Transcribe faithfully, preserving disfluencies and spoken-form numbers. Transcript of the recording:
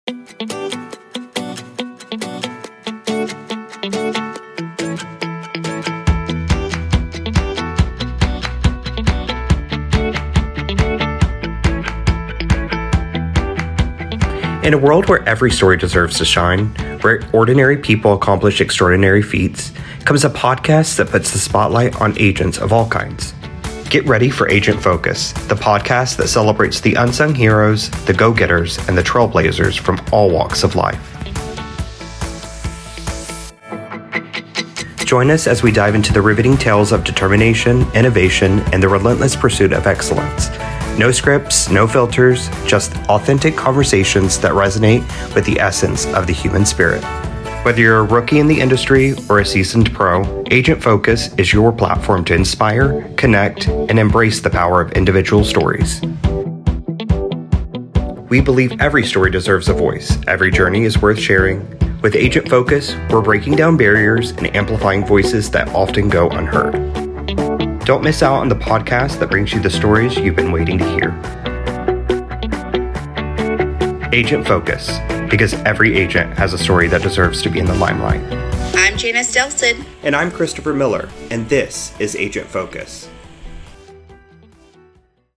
In a world where every story deserves to shine, where ordinary people accomplish extraordinary feats, comes a podcast that puts the spotlight on agents of all kinds. Get ready for Agent Focus, the podcast that celebrates the unsung heroes, the go-getters, and the trailblazers from all walks of life. Join us as we dive into the riveting tales of determination, innovation, and the relentless pursuit of excellence. No scripts, no filters, just authentic conversations that resonate with the essence of the human spirit. Whether you're a rookie in the industry or a seasoned pro, Agent Focus is your platform to inspire, connect, and embrace the power of individual stories. We believe every story deserves a voice. Every journey is worth sharing. With Agent Focus, we're breaking down barriers and amplifying voices that often go unheard. Don't miss out on the podcast that brings you the stories you've been waiting to hear. Agent Focus, because every agent has a story that deserves to be in the limelight. I'm Janice Delson. And I'm Christopher Miller, and this is Agent Focus.